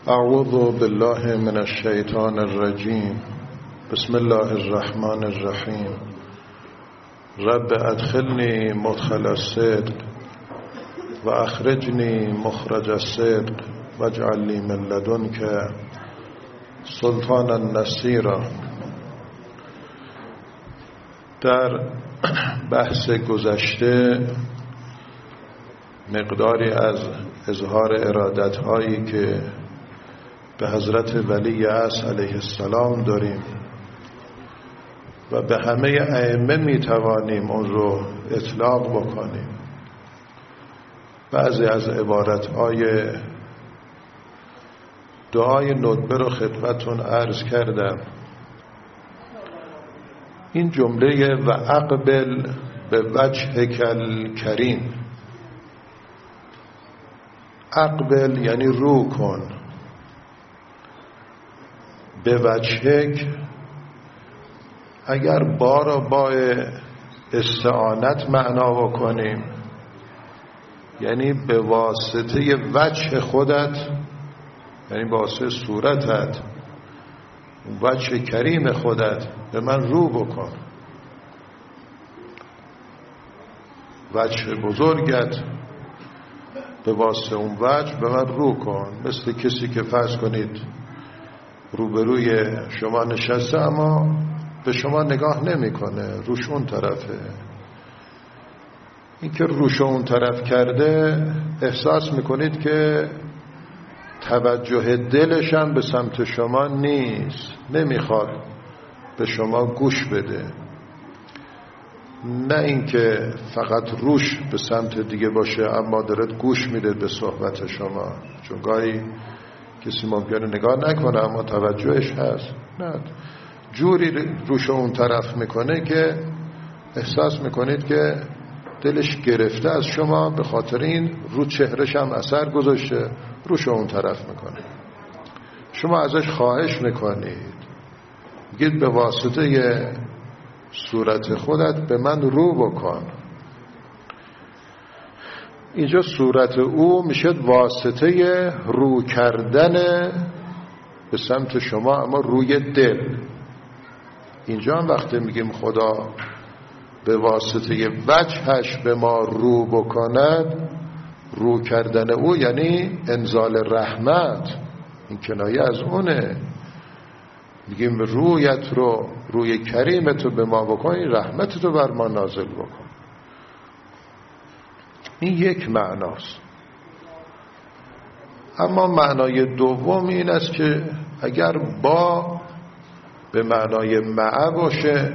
اعوذ بالله من الشیطان الرجیم. بسم الله الرحمن الرحیم. رب ادخلنی مدخل الصدق و اخرجنی مخرج الصدق واجعل لی من لدنک سلطانا نصیرا. در بحث گذشته مقداری از اظهار ارادت هایی که به حضرت ولی عصر علیه السلام داریم و به همه ائمه می توانیم اون رو اطلاق بکنیم. بعضی از عبارت های دعای ندبه رو خدمتون عرض کردم. این جمله و اقبل به وجهک الکریم، اقبل یعنی رو کن، به وجهک اگر با را با استعانت معنا بکنیم یعنی به واسطه وجه خودت، یعنی به واسطه صورتت، وجه کریم خودت به من رو بکن، وجه بزرگت به واسطه اون وجه به من رو کن. مثل کسی که فرض کنید روبروی شما نشسته اما به شما نگاه نمیکنه، روش اون طرفه. این که روش اون طرف کرده احساس میکنید که توجه دلش هم به سمت شما نیست، نمیخواد به شما گوش بده. نه اینکه فقط روش به سمت دیگه باشه اما دارد گوش میده به صحبت شما، چون گاهی کسی ممکنه نگاه نکنه اما توجهش هست. نه، جوری روش اون طرف میکنه که احساس میکنید که دلش گرفته از شما، به خاطر این رو چهرش هم اثر گذاشته، روش اون طرف میکنه. شما ازش خواهش میکنید، میگید به واسطه صورت خودت به من رو بکن. اینجا صورت او میشه واسطه رو کردن به سمت شما، اما روی دل. اینجا هم وقتی میگیم خدا به واسطه وجهش به ما رو بکند، رو کردن او یعنی انزال رحمت، این کنایه از اونه. میگیم رویت رو، روی کریمت رو به ما بکن، رحمتت رو بر ما نازل بکن. این یک معناست. اما معنای دوم این است که اگر با به معنای مع باشه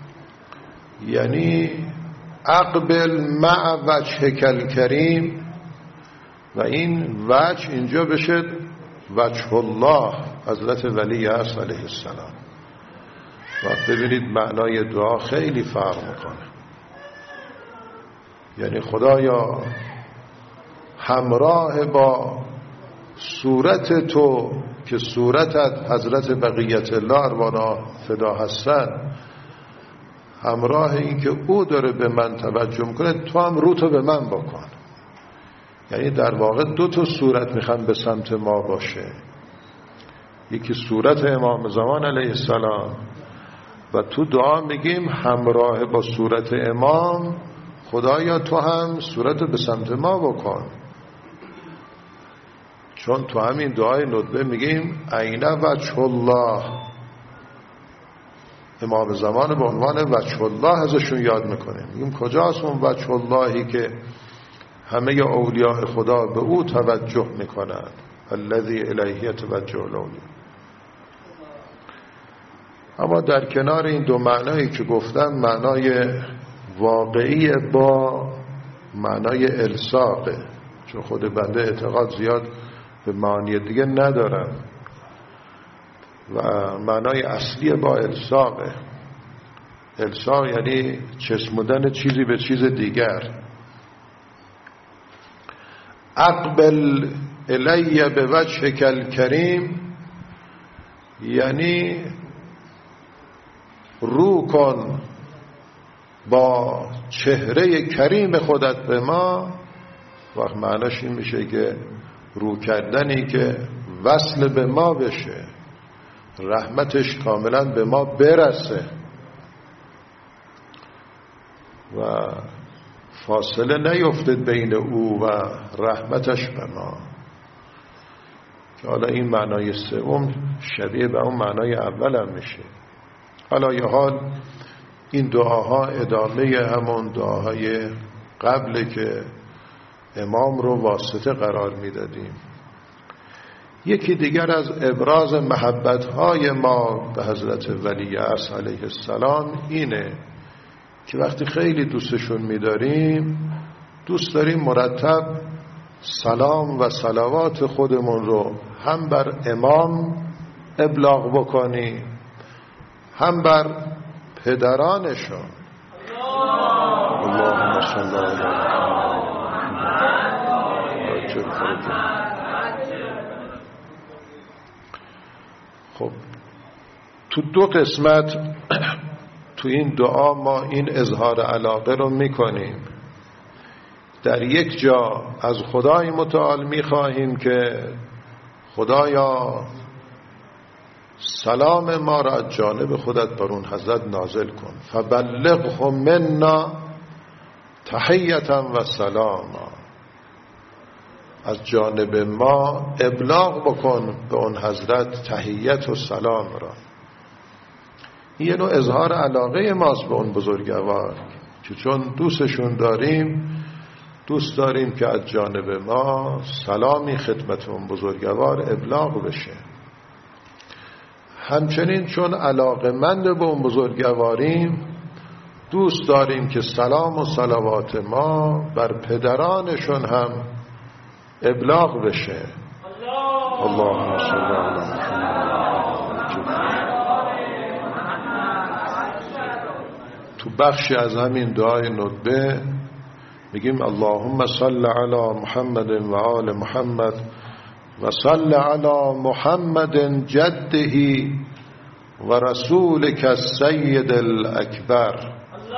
یعنی اقبل مع وجهک الکریم، و این وجه اینجا بشه وجه الله حضرت ولی عصر علیه السلام. و ببینید معنای دعا خیلی فرق میکنه. یعنی خدایا همراه با صورت تو که صورتت حضرت بقیت الله اروانا فدا هستن، همراه این که او داره به من توجه میکنه، تو هم رو تو به من بکن. یعنی در واقع دو تا صورت میخوان به سمت ما باشه، یکی صورت امام زمان علیه السلام و تو دعا میگیم همراه با صورت امام خدایا تو هم صورت به سمت ما بکن. چون تو همین دعای ندبه میگیم عین وجه الله، امام زمان به عنوان وجه الله ازشون یاد میکنیم. میگیم کجاست اون وجه اللهی که همه اولیاء خدا به او توجه میکنند، الذی الیه توجه الاولیاء. اما در کنار این دو معنایی که گفتم، معنای واقعی با معنای الصاقه، چون خود بنده اعتقاد زیاد به معانی دیگه ندارم، و معنای اصلی با الصاقه. الصاق یعنی چسبوندن چیزی به چیز دیگر. اقبل الی به وجهک الکریم یعنی رو کن با چهره کریم خودت به ما. وقت معناش این میشه که رو کردنی که وصل به ما بشه، رحمتش کاملا به ما برسه و فاصله نیفتد بین او و رحمتش به ما. که حالا این معنای سوم شبیه به اون معنای اول هم میشه. حالا یه حال این دعاها ادامه همون دعاهای قبل که امام رو واسطه قرار میدادیم. یکی دیگر از ابراز محبت‌های ما به حضرت ولیعصر علیه السلام اینه که وقتی خیلی دوستشون می‌داریم، دوست داریم مرتب سلام و صلوات خودمون رو هم بر امام ابلاغ بکنیم، هم بر پدرانشون. اللهم صل علی محمد. خب تو دو قسمت تو این دعا ما این اظهار علاقه رو میکنیم. در یک جا از خدای متعال میخواهیم که خدایا سلام ما را از جانب خودت بر اون حضرت نازل کن، فبلغه منا تحیتا و سلاما، از جانب ما ابلاغ بکن به اون حضرت تحیت و سلام را. این یه نوع اظهار علاقه ماست به اون بزرگوار که چون دوستشون داریم، دوست داریم که از جانب ما سلامی خدمت اون بزرگوار ابلاغ بشه. همچنین چون علاقه‌مند به اون بزرگواریم، دوست داریم که سلام و صلوات ما بر پدرانشون هم ابلاغ بشه. اللهم صل علی محمد. تو بخشی از همین دعای ندبه میگیم اللهم صل علی محمد و آل محمد و صل علی محمد جده و رسولک السید الاکبر.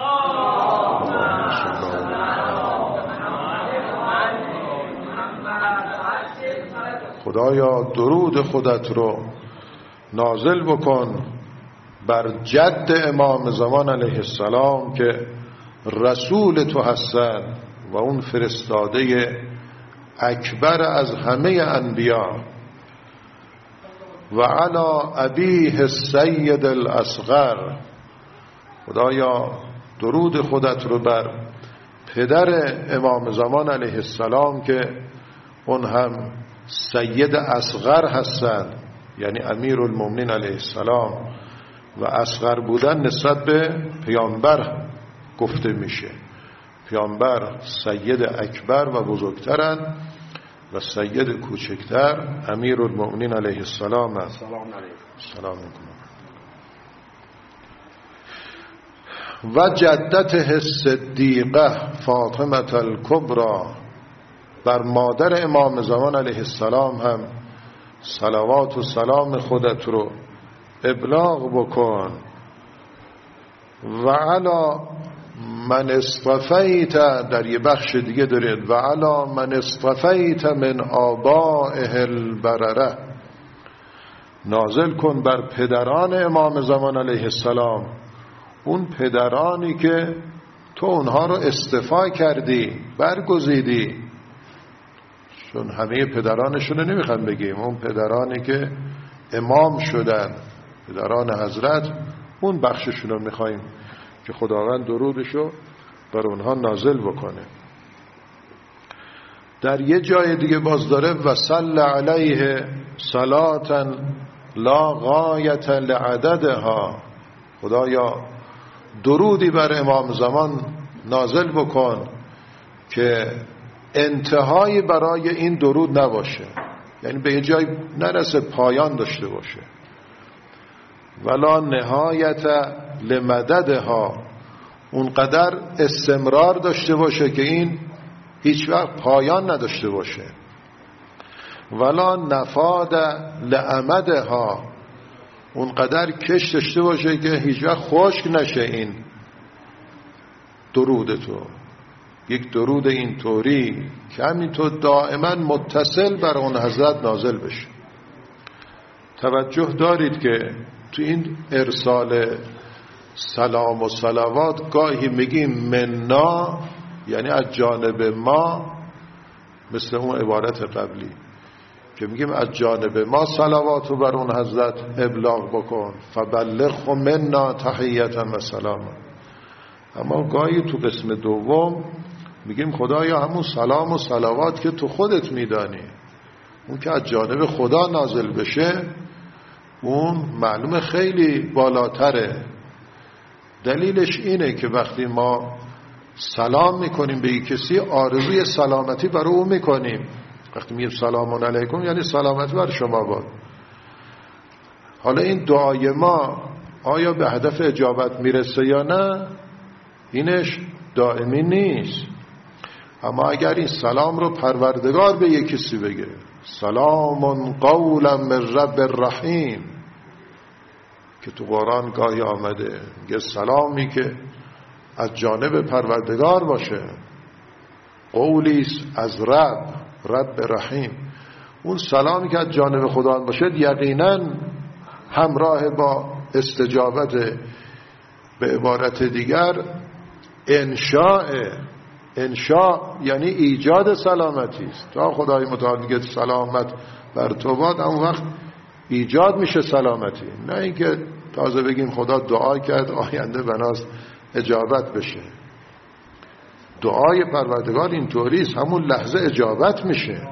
خدایا درود خودت رو نازل بکن بر جد امام زمان علیه السلام که رسول تو هستن و اون فرستاده اکبر از همه انبیا، و علی ابیه السید الاصغر. خدایا درود خودت رو بر پدر امام زمان علیه السلام که اون هم سید اصغر هستن، یعنی امیر المؤمنین علیه السلام، و اصغر بودن نسبت به پیامبر گفته میشه. پیامبر سید اکبر و بزرگترن و سید کوچکتر امیر المؤمنین علیه السلام هست. سلام علیکم. و جدته صدیقه فاطمه الکبری، بر مادر امام زمان علیه السلام هم صلوات و سلام خودت رو ابلاغ بکن. و علی من اصطفیت، در یه بخش دیگه دارید و علی من اصطفیت من آبائه البرره، نازل کن بر پدران امام زمان علیه السلام، اون پدرانی که تو اونها رو اصطفا کردی، برگزیدی. چون همه پدرانشون رو نمیخوام بگیم، اون پدرانی که امام شدن، پدران حضرت، اون بخششون رو میخوایم که خداوند درودشو بر اونها نازل بکنه. در یه جای دیگه باز داره و صل علیه صلاتا لا غایت لعددها، خدایا درودی بر امام زمان نازل بکن که انتهایی برای این درود نباشه، یعنی به یه جای نرسه، پایان داشته باشه. ولا نهایت لمددها، اونقدر استمرار داشته باشه که این هیچ وقت پایان نداشته باشه. ولا نفاد لامدها، اونقدر کش داشته باشه که هیچ وقت خشک نشه این درود تو. یک درود این طوری که همینطور دائما متصل بر اون حضرت نازل بشه. توجه دارید که تو این ارسال سلام و صلوات گاهی میگیم منا، یعنی از جانب ما، مثل اون عبارت قبلی که میگیم از جانب ما صلوات رو بر اون حضرت ابلاغ بکن، فبلغ منا تحیتا و سلاما. اما گاهی تو قسم دوم میگیم خدایا همون سلام و صلوات که تو خودت میدانی، اون که از جانب خدا نازل بشه، اون معلومه خیلی بالاتره. دلیلش اینه که وقتی ما سلام میکنیم به یک کسی، آرزوی سلامتی برای او میکنیم. وقتی میگیم سلام علیکم یعنی سلامتی بر شما باد. حالا این دعای ما آیا به هدف اجابت میرسه یا نه، اینش دائمی نیست. اما اگر این سلام رو پروردگار به یک کسی بگه، سلام قولا من رب الرحیم، که تو قرآن گاهی آمده، میگه سلامی که از جانب پروردگار باشه، قولیست از رب رحیم. اون سلامی که از جانب خدا باشه یقینا همراه با استجابت، به عبارت دیگر انشاء یعنی ایجاد سلامتی است. تا خدای متعال میگه سلامت بر تو باد، اون وقت ایجاد میشه سلامتی، نه اینکه تازه بگیم خدا دعا کرد آینده بناست اجابت بشه. دعای پروردگار اینطوریست، همون لحظه اجابت میشه.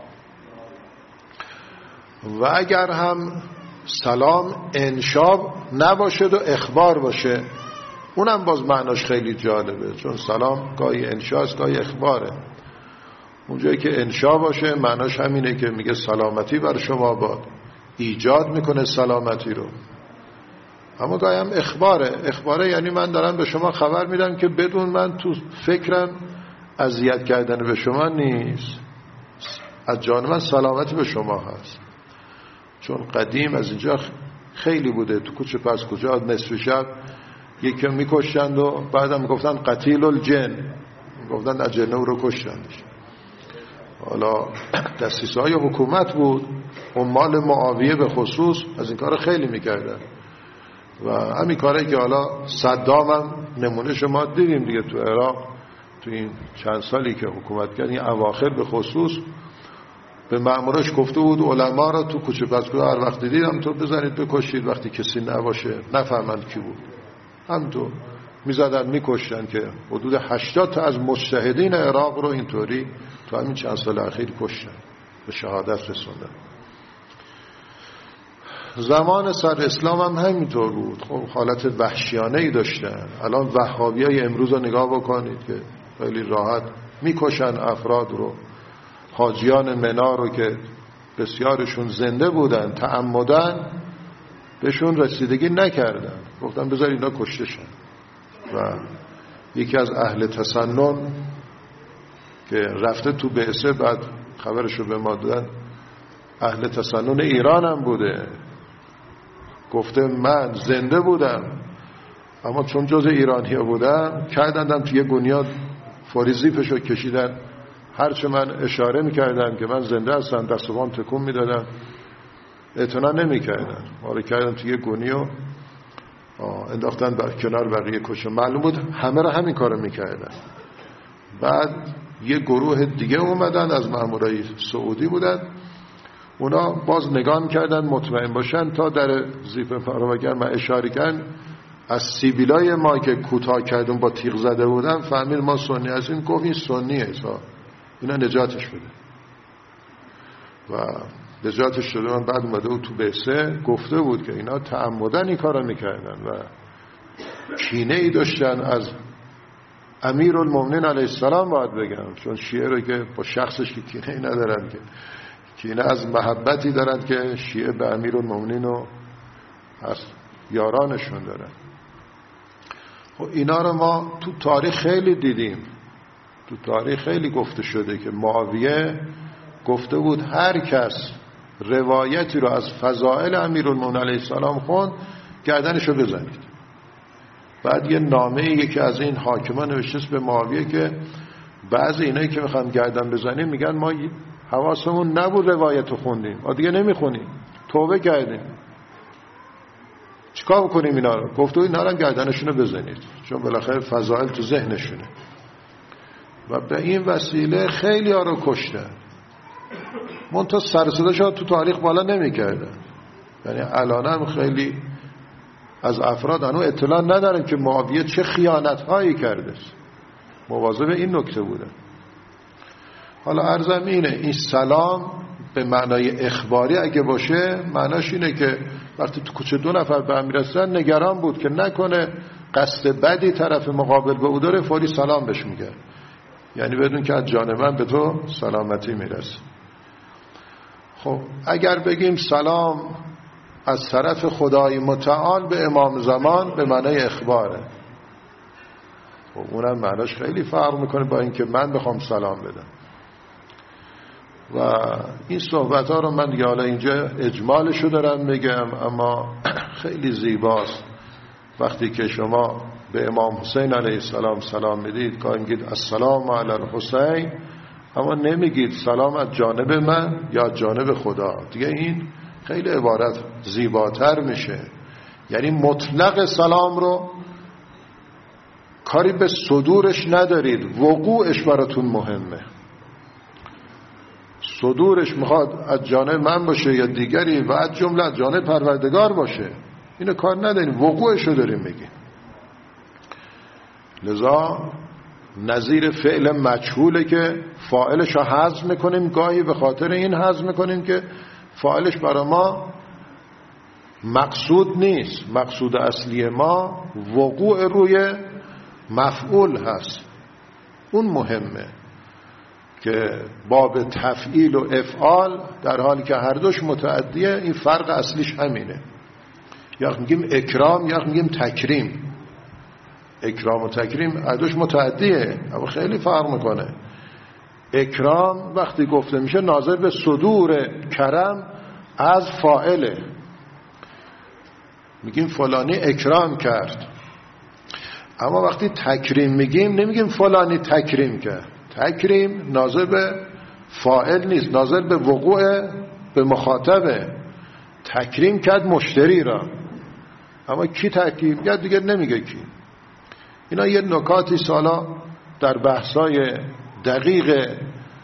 و اگر هم سلام انشا نباشه و اخبار باشه، اونم باز معناش خیلی جالبه، چون سلام گاهی انشاست گاهی اخباره. اونجایی که انشا باشه معناش همینه که میگه سلامتی بر شما باد، ایجاد میکنه سلامتی رو. اما گاهی هم اخباره یعنی من دارم به شما خبر میدم که بدون من تو فکرم اذیت کردن به شما نیست، از جان من سلامتی به شما هست. چون قدیم از اینجا خیلی بوده، تو کوچه پس کوچه نصف شب یکی میکشند و بعدم میگفتن قتیل الجن، میگفتن اجنه رو کشتندش. حالا دستیسه های حکومت بود، عمال معاویه به خصوص از این کار خیلی میکردن و همین کاری که حالا صدام هم نمونه شما دیدیم دیگه تو عراق، تو این چند سالی که حکومت کرد، این اواخر به خصوص به مأمورش گفته بود علما را تو کوچه پس کوچه هر وقت دیدم تو بزنید بکشید، وقتی کسی نباشه نفهمند کی بود. همینطور میزدن میکشتن که حدود 80 تا از مجتهدین عراق رو اینطوری تو همین چند سال اخیر کشتن، به شهادت رسوندن. زمان سر اسلام هم همینطور بود. خب حالت وحشیانه ای داشتن. الان وهابیای امروز رو نگاه بکنید که خیلی راحت میکشن افراد رو. حاجیان منا رو که بسیارشون زنده بودن تعمدن بهشون رسیدگی نکردن، گفتن بذار اینا کشته شن. و یکی از اهل تسنن که رفته تو بعثه، بعد خبرشو به ما دادن، اهل تسنن ایران هم بوده، گفته من زنده بودم اما چون جز ایرانی‌ها بودم کردندم توی گونیا فوری زیپشو کشیدن، هرچه من اشاره میکردم که من زنده هستم دست و پام تکون میدادم، اعتنا نمیکردن، ما رو کردن توی گونی و انداختن بر کنار بقیه کشه. معلوم بود همه رو همین کارو میکردن. بعد یه گروه دیگه اومدن از مامورای سعودی بودن، اونا باز نگاه میکردن مطمئن باشن تا در زیپ ما رو اگر من اشاره کردن از سیبیلای ما که کوتاه کردن با تیغ زده بودن فهمید ما سنی هستیم. گفت این سنیه، اینا نجاتش بده و نجاتش شده. من بعد اومده بود تو بعثه گفته بود که اینا تعمدن این کارا میکردن و کینه ای داشتن از امیرالمومنین علیه السلام، باید بگم، چون شیعه رو که با شخصش که کینه ای ندارن، که کینه از محبتی دارن که شیعه به امیرالمومنین و از یارانشون دارن. خب اینا رو ما تو تاریخ خیلی دیدیم، تو تاریخ خیلی گفته شده که معاویه گفته بود هر کس روایتی رو از فضائل امیرالمومنین علیه السلام خوند گردنشو بزنید. بعد یه نامه یکی از این حاکمان نوشته به معاویه که بعضی اینایی که میخوان گردن بزنیم میگن ما حواسمون نبود روایتو خوندیم، ما دیگه نمیخونیم، توبه کردیم، چیکار بکنیم اینا رو؟ گفت اینا رو گردنشون رو بزنید، چون بالاخره فضائل تو ذهنشونه. و به این وسیله خیلی ها رو کشتن. منتها سر صداش تو تاریخ بالا نمی‌کردن. یعنی الان هم خیلی از افراد هنوز اطلاع ندارن که معاویه چه خیانت‌هایی کرده. مواظب این نکته بوده. حالا عرضم اینه، این سلام به معنای اخباری اگه باشه، معناش اینه که وقتی تو کوچه دو نفر به هم میرسن نگران بود که نکنه قصد بدی طرف مقابل به او داره، فوری سلام بهش میگه، یعنی بدون که از جان من به تو سلامتی میرسه. خب اگر بگیم سلام از طرف خدای متعال به امام زمان به معنای اخباره، خب اونم معناش خیلی فرق میکنه با اینکه من بخوام سلام بدم. و این صحبت ها رو من دیگه حالا اینجا اجمالشو دارم میگم، اما خیلی زیباست وقتی که شما به امام حسین علیه السلام سلام میدید، که میگید السلام علی الحسین، اما نمیگید سلام از جانب من یا از جانب خدا. دیگه این خیلی عبارت زیباتر میشه. یعنی مطلق سلام رو کاری به صدورش ندارید، وقوعش براتون مهمه. صدورش میخواد از جانب من باشه یا دیگری و از جمله از جانب پروردگار باشه، اینو کار نداریم، وقوعش رو داریم میگیم. لذا نظیر فعل مجهوله که فاعلش رو حذف میکنیم، گاهی به خاطر این حذف میکنیم که فاعلش برای ما مقصود نیست. مقصود اصلی ما وقوع روی مفعول هست، اون مهمه که باب تفعیل و افعال در حالی که هر دوش متعدیه، این فرق اصلیش همینه. یا میگیم اکرام یا میگیم تکریم. اکرام و تکریم هر دوش متعدیه اما خیلی فرق میکنه. اکرام وقتی گفته میشه ناظر به صدور کرم از فاعله، میگیم فلانی اکرام کرد. اما وقتی تکریم میگیم نمیگیم فلانی تکریم کرد. تکریم ناظر به فاعل نیست، ناظر به وقوع به مخاطبه. تکریم کرد مشتری را، اما کی تکریم کرد دیگه نمیگه کی. اینا یه نکاتی سالا در بحثای دقیق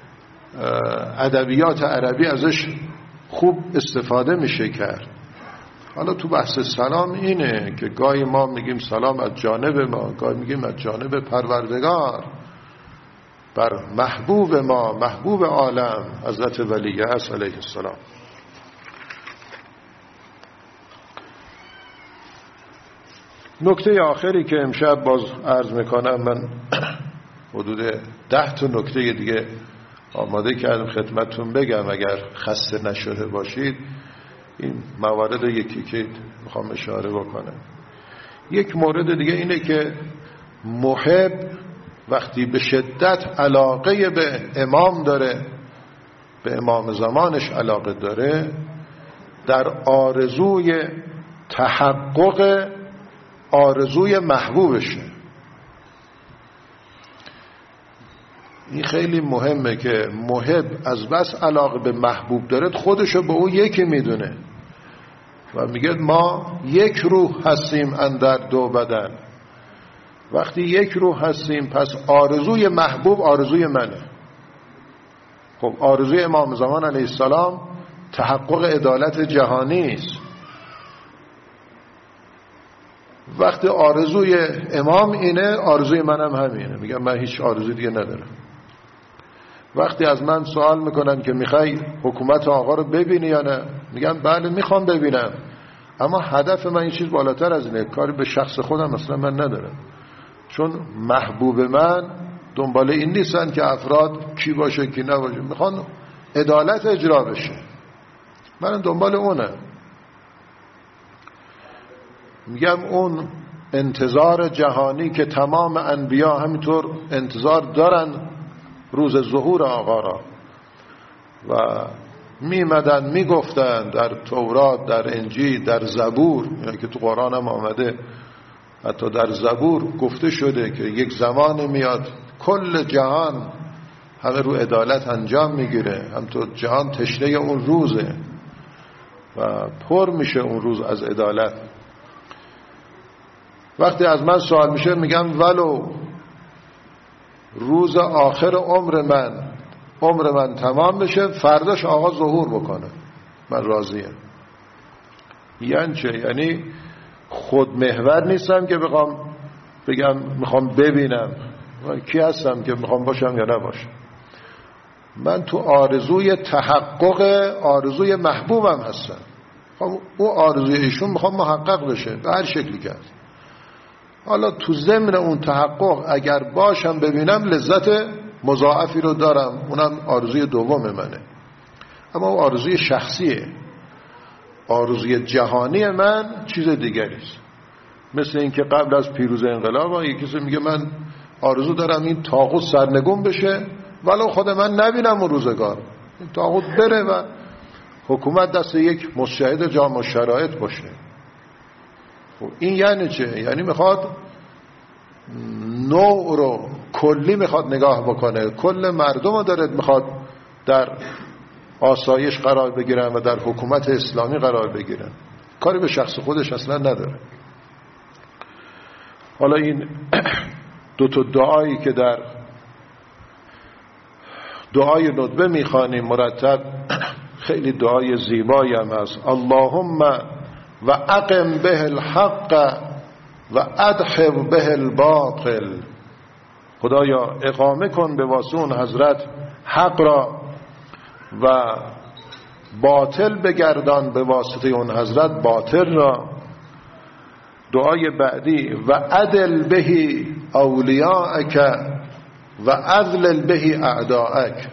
ادبیات عربی ازش خوب استفاده میشه کرد. حالا تو بحث سلام اینه که گاهی ما میگیم سلام از جانب ما، گاهی میگیم از جانب پروردگار بر محبوب ما، محبوب عالم حضرت ولیعصر علیه السلام. نکته آخری که امشب باز عرض میکنم، من حدود 10 تا نکته دیگه آماده کردم خدمتتون بگم اگر خسته نشده باشید. این موارد یکی که میخوام اشاره بکنم. یک مورد دیگه اینه که محب وقتی به شدت علاقه به امام داره، به امام زمانش علاقه داره، در آرزوی تحقق آرزوی محبوبشه. این خیلی مهمه که محب از بس علاقه به محبوب داره خودشو به او یکی میدونه و میگه ما یک روح هستیم اندر دو بدن. وقتی یک روح هستیم پس آرزوی محبوب آرزوی منه. خب آرزوی امام زمان علیه السلام تحقق عدالت جهانی است. وقتی آرزوی امام اینه، آرزوی منم همینه. میگم من هیچ آرزوی دیگه ندارم. وقتی از من سوال میکنن که میخوای حکومت آقا رو ببینی یا نه، میگم بله میخوام ببینم، اما هدف من این چیز بالاتر از اینه. کاری به شخص خودم اصلا من ندارم، چون محبوب من دنبال این نیستن که افراد کی باشه کی نباشه، میخوان عدالت اجرا بشه. من دنبال اونم. میگم اون انتظار جهانی که تمام انبیا همینطور انتظار دارن روز ظهور آقا را و میمدن میگفتن در تورات، در انجیل، در زبور، یعنی که تو قرآن هم آمده، حتی در زبور گفته شده که یک زمان میاد کل جهان همه رو عدالت انجام میگیره، همینطور جهان تشنه اون روزه و پر میشه اون روز از عدالت. وقتی از من سوال میشه میگم ولو روز آخر عمر من تمام بشه، فرداش آقا ظهور بکنه، من راضیم. یعنی چه؟ یعنی خودمحور نیستم که بگم میخوام ببینم کی هستم که میخوام باشم یا نباشم. من تو آرزوی تحقق آرزوی محبوبم هستم. او آرزوی ایشون میخوام محقق بشه به هر شکلی که هست. حالا تو ضمن اون تحقق اگر باشم ببینم لذت مضاعفی رو دارم، اونم آرزوی دوم منه. اما اون آرزوی شخصیه. آرزوی جهانی من چیز دیگری است. مثل اینکه قبل از پیروزی انقلاب یکی کسی میگه من آرزو دارم این طاغوت سرنگون بشه ولو خود من نبینم اون روزگار، این طاغوت بره و حکومت دست یک مشاهد جامع الشرایط باشه. این یعنی چه؟ یعنی میخواد نوع رو کلی میخواد نگاه بکنه، کل مردم رو داره میخواد در آسایش قرار بگیرن و در حکومت اسلامی قرار بگیرن، کاری به شخص خودش اصلا نداره. حالا این دو تا دعایی که در دعای ندبه میخوانیم مرتب، خیلی دعای زیبایی هم هست. اللهم و اقم به الحق و ادحب به الباطل. خدایا اقامه کن به واسطه اون حضرت حق را و باطل بگردان به واسطه اون حضرت باطل را. دعای بعدی و عدل بهی اولیاءک و اذلل بهی اعداءک.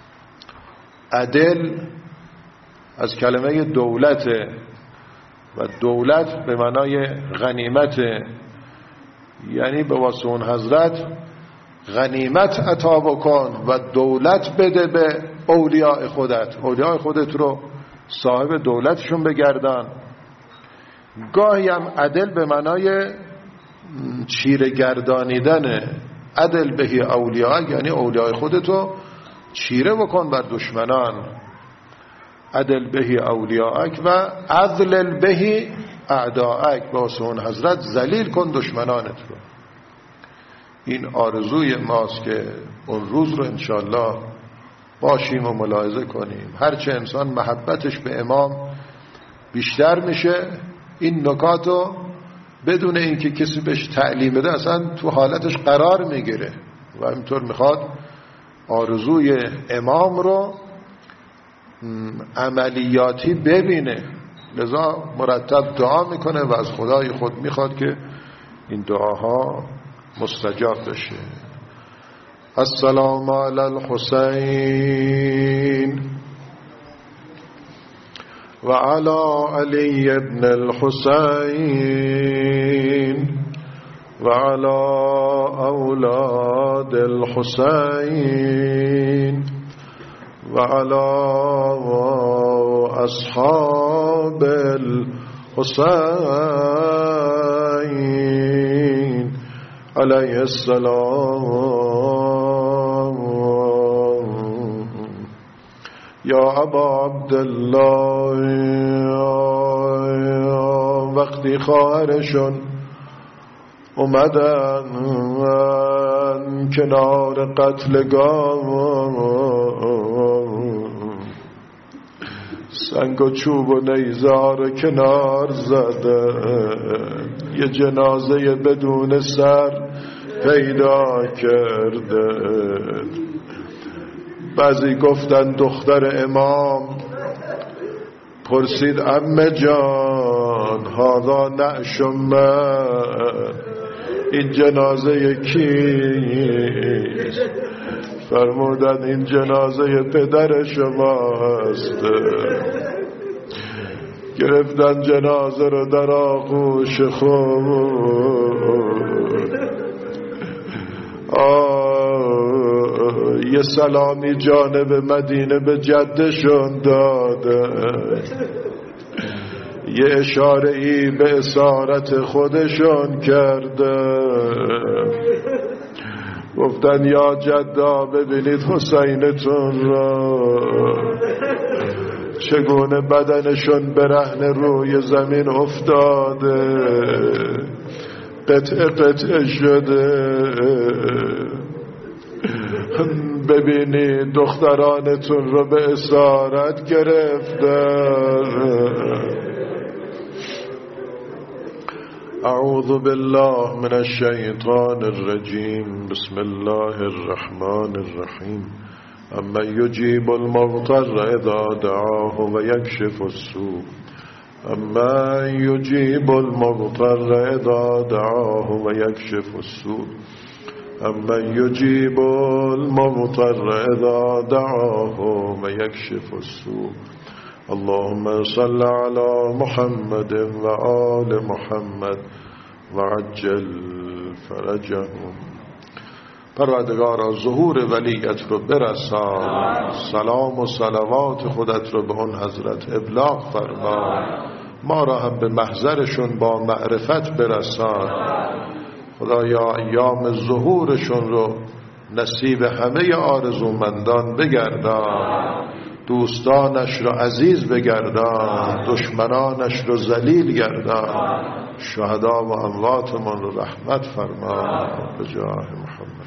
عدل از کلمه دولته و دولت به معنای غنیمت، یعنی به واسطه اون حضرت غنیمت عطا بکن و دولت بده به اولیاء خودت. اولیاء خودت رو صاحب دولتشون بگردان. گاهی هم عدل به معنای چیره گردانیدنه. عدل بهی اولیاء یعنی اولیاء خودتو چیره بکن بر دشمنان. عدل بهی اولیاءک و اذلل بهی اعداءک، با اون حضرت ذلیل کن دشمنانت رو. این آرزوی ماست که اون روز رو انشالله باشیم و ملاحظه کنیم. هرچه انسان محبتش به امام بیشتر میشه، این نکاتو بدون اینکه کسی بهش تعلیم بده اصلا تو حالتش قرار میگیره و اینطور میخواد آرزوی امام رو عملیاتی ببینه. لذا مرتب دعا میکنه و از خدای خود میخواد که این دعاها مستجاب بشه. السلام علی الحسین و علی علی ابن الحسین و علی اولاد الحسین و علی اصحاب الحسین علیه السلام. یا ابا عبدالله، وقتی خواهرشون اومدن کنار قتلگاه، سنگ و چوب و نیزار کنار زده، یه جنازه بدون سر پیدا کرده. بعضی گفتن دختر امام، پرسید عمه جان هذا نعش من، این جنازه کیست؟ فرمودن این جنازه پدر شماست. گرفتن جنازه رو در آغوش خود، یه سلامی جانب مدینه به جدشون داده، یه اشاره ای به اسارت خودشون کرده. گفتن یا جدا ببینید حسینتون را، چگونه بدنشون برهنه روی زمین افتاده، قطعه قطعه شده. ببینید دخترانتون رو به اسارت گرفتن. اعوذ بالله من الشیطان الرجیم. بسم الله الرحمن الرحیم. اما یجیب المضطر اذا دعاه و یکشف السوء. اما یجیب المضطر اذا دعاه و یکشف السوء. اما یجیب المضطر اذا دعاه و یکشف السوء. اللهم صل على محمد و آل محمد و عجل فرجهم. پروردگارا ظهور ولیت رو برسان، سلام و صلوات خودت رو به اون حضرت ابلاغ فرما، ما را هم به محضرشون با معرفت برسان. خدایا ایام ظهورشون رو نصیب همه آرزومندان بگردان، دوستانش رو عزیز بگردان، دشمنانش رو ذلیل گردان، شهدا و امواتمون رو رحمت فرما به جاه محمد.